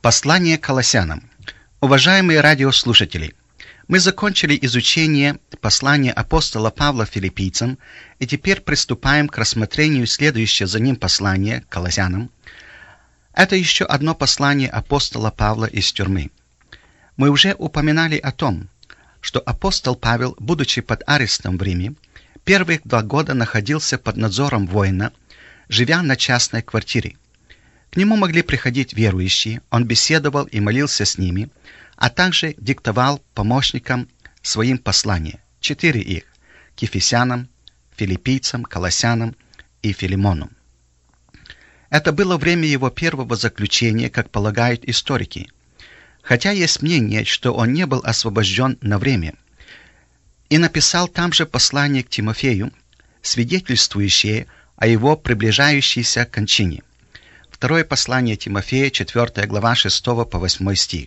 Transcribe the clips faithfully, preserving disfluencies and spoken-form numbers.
Послание к Колоссянам. Уважаемые радиослушатели, мы закончили изучение послания апостола Павла филиппийцам и теперь приступаем к рассмотрению следующего за ним послания к Колоссянам. Это еще одно послание апостола Павла из тюрьмы. Мы уже упоминали о том, что апостол Павел, будучи под арестом в Риме, первые два года находился под надзором воина, живя на частной квартире. К нему могли приходить верующие, он беседовал и молился с ними, а также диктовал помощникам своим послания, четыре их, к Ефесянам, Филиппийцам, Колоссянам и Филимону. Это было время его первого заключения, как полагают историки, хотя есть мнение, что он не был освобожден на время, и написал там же послание к Тимофею, свидетельствующее о его приближающейся кончине. Второе послание Тимофея, четвёртая глава, шестого по восьмой стих.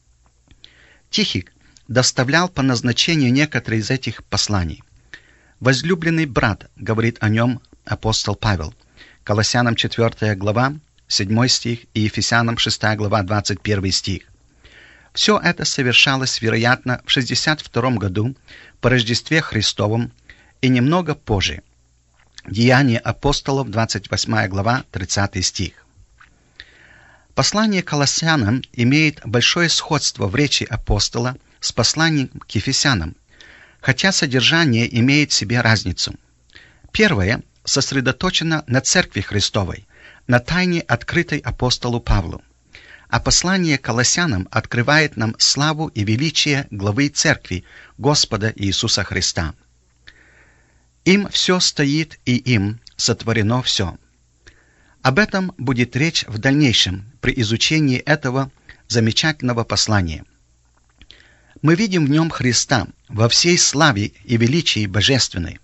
Тихик доставлял по назначению некоторые из этих посланий. «Возлюбленный брат», говорит о нем апостол Павел, Колоссянам четвёртая глава, седьмой стих и Ефесянам шестая глава, двадцать первый стих. Все это совершалось, вероятно, в шестьдесят втором году по Рождестве Христовом и немного позже. Деяния апостолов, двадцать восьмая глава, тридцатый стих. Послание к Колоссянам имеет большое сходство в речи апостола с посланием к Ефесянам, хотя содержание имеет в себе разницу. Первое сосредоточено на Церкви Христовой, на тайне, открытой апостолу Павлу, а послание к Колоссянам открывает нам славу и величие главы Церкви Господа Иисуса Христа. Им все стоит, и им сотворено все. Об этом будет речь в дальнейшем при изучении этого замечательного послания. Мы видим в нем Христа во всей славе и величии божественной.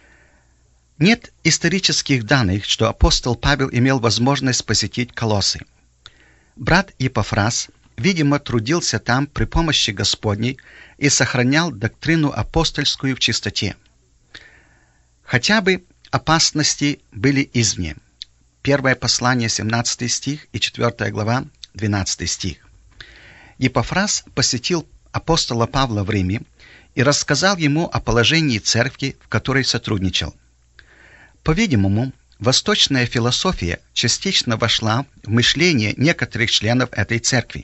Нет исторических данных, что апостол Павел имел возможность посетить Колоссы. Брат Епафрас, видимо, трудился там при помощи Господней и сохранял доктрину апостольскую в чистоте. Хотя бы опасности были извне. Первое послание, семнадцатый стих и четвёртая глава, двенадцатый стих. Епафрас посетил апостола Павла в Риме и рассказал ему о положении церкви, в которой сотрудничал. По-видимому, восточная философия частично вошла в мышление некоторых членов этой церкви.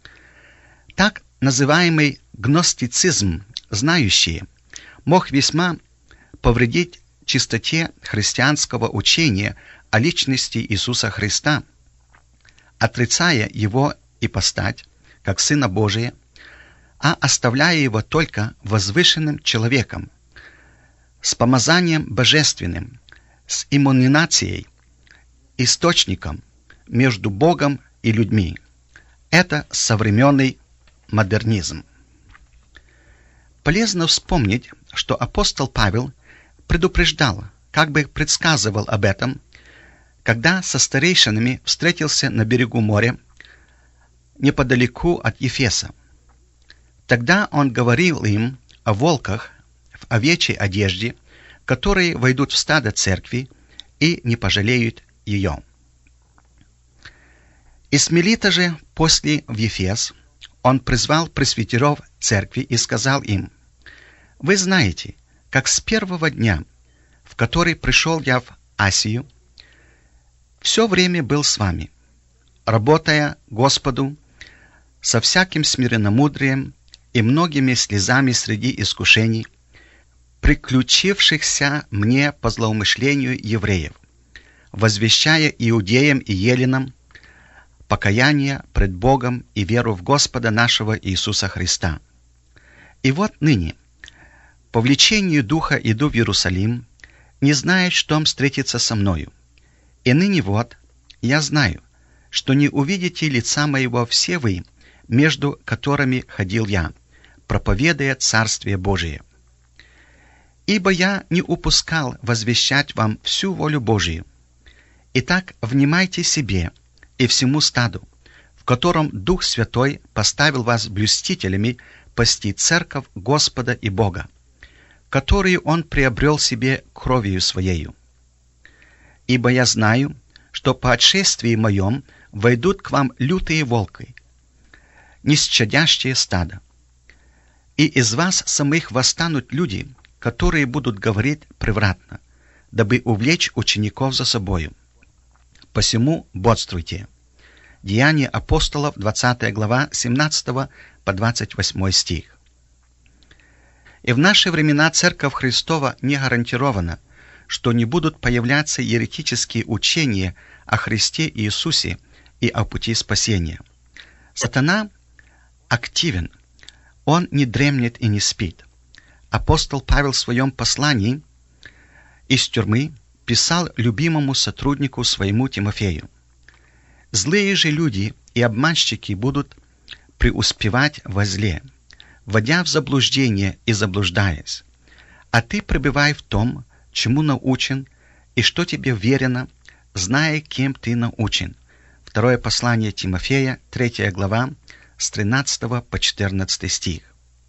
Так называемый гностицизм, знающие, мог весьма повредить чистоте христианского учения о личности Иисуса Христа, отрицая Его ипостать, как Сына Божия, а оставляя Его только возвышенным человеком, с помазанием божественным, с иммунизацией, источником между Богом и людьми. Это современный модернизм. Полезно вспомнить, что апостол Павел предупреждал, как бы предсказывал об этом, когда со старейшинами встретился на берегу моря, неподалеку от Ефеса. Тогда он говорил им о волках в овечьей одежде, которые войдут в стадо церкви и не пожалеют ее. Из Милита же после в Ефес он призвал пресвитеров церкви и сказал им: «Вы знаете, как с первого дня, в который пришел я в Асию, все время был с вами, работая Господу со всяким смиренномудрием и многими слезами среди искушений, приключившихся мне по злоумышлению евреев, возвещая иудеям и еленам покаяние пред Богом и веру в Господа нашего Иисуса Христа. И вот ныне, по влечению Духа иду в Иерусалим, не зная, что встретится со мною. И ныне вот, я знаю, что не увидите лица моего все вы, между которыми ходил я, проповедуя Царствие Божие. Ибо я не упускал возвещать вам всю волю Божию. Итак, внимайте себе и всему стаду, в котором Дух Святой поставил вас блюстителями пасти церковь Господа и Бога, которую Он приобрел себе кровью Своею. Ибо я знаю, что по отшествии моем войдут к вам лютые волки, несчадящее стадо. И из вас самих восстанут люди, которые будут говорить превратно, дабы увлечь учеников за собою. Посему бодрствуйте». Деяния апостолов, двадцатая глава, семнадцатого по двадцать восьмой стих. И в наши времена Церковь Христова не гарантирована, что не будут появляться еретические учения о Христе Иисусе и о пути спасения. Сатана активен, он не дремлет и не спит. Апостол Павел в своем послании из тюрьмы писал любимому сотруднику своему Тимофею: «Злые же люди и обманщики будут преуспевать во зле, вводя в заблуждение и заблуждаясь. А ты пребывай в том, чему научен, и что тебе верено, зная, кем ты научен». Второе послание Тимофея, третья глава, с тринадцатого по четырнадцатый стих.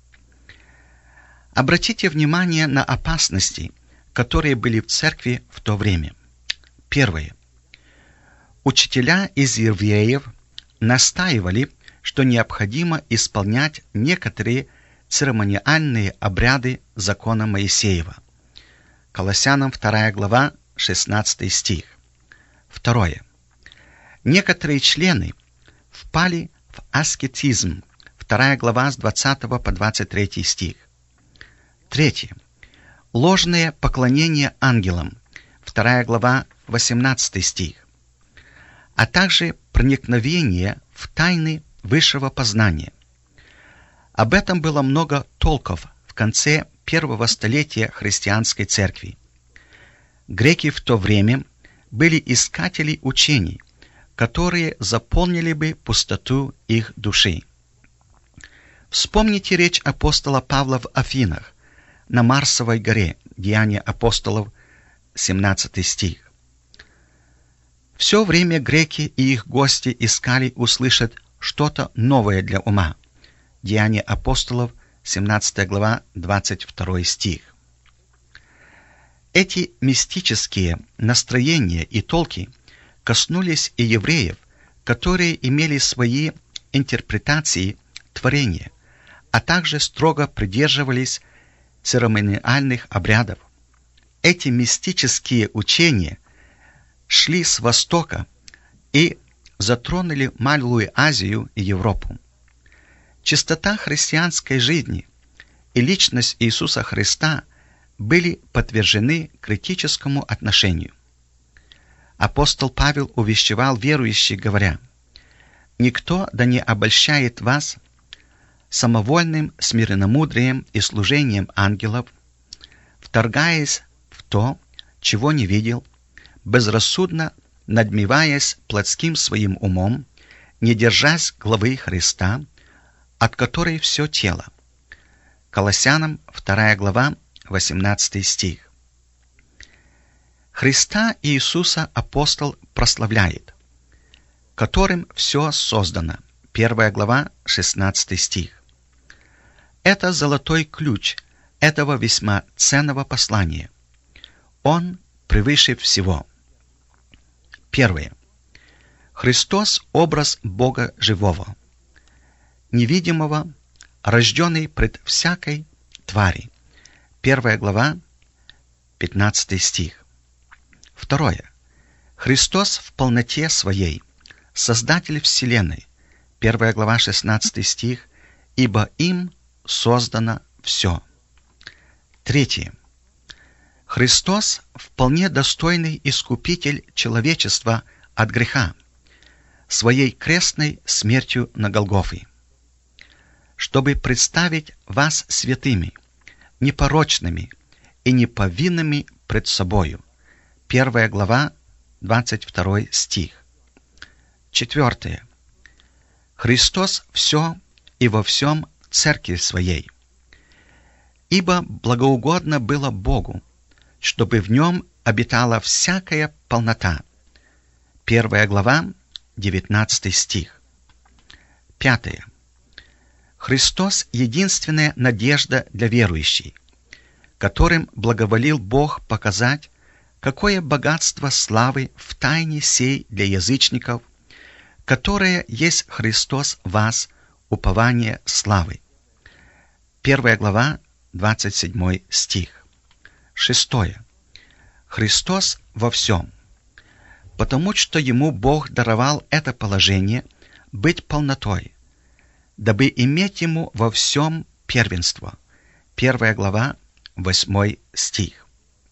Обратите внимание на опасности, которые были в церкви в то время. Первое. Учителя из евреев настаивали, что необходимо исполнять некоторые церемониальные обряды закона Моисеева. Колоссянам вторая глава, шестнадцатый стих. Второе. Некоторые члены впали в аскетизм. Вторая глава с двадцатого по двадцать третий стих. Третье. Ложное поклонение ангелам. Вторая глава, восемнадцатый стих. А также проникновение в тайны высшего познания. Об этом было много толков в конце первого столетия христианской церкви. Греки в то время были искатели учений, которые заполнили бы пустоту их души. Вспомните речь апостола Павла в Афинах, на Марсовой горе, Деяния апостолов, семнадцатый стих. Все время греки и их гости искали услышать что-то новое для ума. Деяния апостолов, семнадцатая глава, двадцать второй стих. Эти мистические настроения и толки коснулись и евреев, которые имели свои интерпретации творения, а также строго придерживались церемониальных обрядов. Эти мистические учения шли с востока и затронули Малую Азию и Европу. Чистота христианской жизни и личность Иисуса Христа были подвержены критическому отношению. Апостол Павел увещевал верующих, говоря: «Никто да не обольщает вас самовольным смиренномудрием и служением ангелов, вторгаясь в то, чего не видел, безрассудно надмеваясь плотским своим умом, не держась главы Христа, от которой все тело». Колоссянам вторая глава, восемнадцатый стих. Христа Иисуса апостол прославляет, которым все создано. Первая глава, шестнадцатый стих. Это золотой ключ этого весьма ценного послания. Он превыше всего. Первое. Христос – образ Бога живого, невидимого, рожденный пред всякой твари. Первая глава, пятнадцатый стих. Второе. Христос в полноте своей, Создатель вселенной. Первая глава, шестнадцатый стих. Ибо им создано все. Третье. Христос вполне достойный искупитель человечества от греха, своей крестной смертью на Голгофе, чтобы представить вас святыми, непорочными и неповинными пред собою. Первая глава, двадцать второй стих. Четвертое. Христос все и во всем церкви своей. Ибо благоугодно было Богу, чтобы в нем обитала всякая полнота. Первая глава, девятнадцатый стих. Пятое. Христос — единственная надежда для верующих, которым благоволил Бог показать, какое богатство славы в тайне сей для язычников, которое есть Христос в вас, упование славы. Первая глава, двадцать седьмой стих. Шестое. Христос во всем. Потому что Ему Бог даровал это положение быть полнотой, дабы иметь Ему во всем первенство. Первая глава, восьмой стих.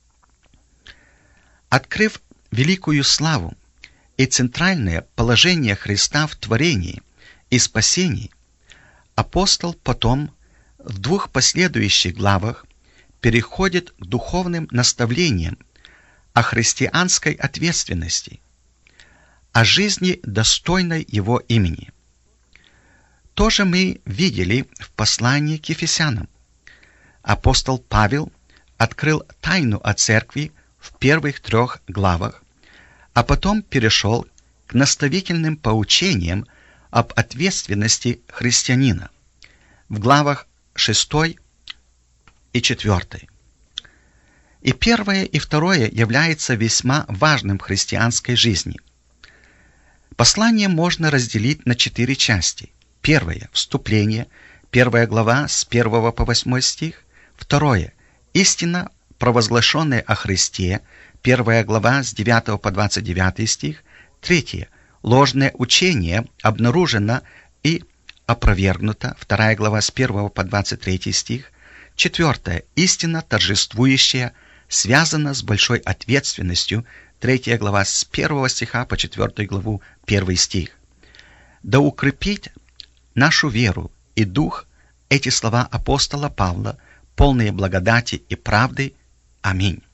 Открыв великую славу и центральное положение Христа в творении и спасении, апостол потом в двух последующих главах переходит к духовным наставлениям о христианской ответственности, о жизни, достойной Его имени. То же мы видели в послании к Ефесянам. Апостол Павел открыл тайну о церкви в первых трех главах, а потом перешел к наставительным поучениям об ответственности христианина в главах шестой и четвёртой. И первое, и второе является весьма важным в христианской жизни. Послание можно разделить на четыре части. Первое – вступление, первая глава с первого по восьмой стих. Второе – истина, провозглашенная о Христе, первая глава с девятого по двадцать девятый стих. Третье – ложное учение обнаружено и опровергнуто, вторая глава с первого по двадцать третий стих. Четвертое – истина торжествующая, связана с большой ответственностью, третья глава с первого стиха по четвёртую главу, первый стих. Да укрепит нашу веру и дух эти слова апостола Павла, полные благодати и правды. Аминь.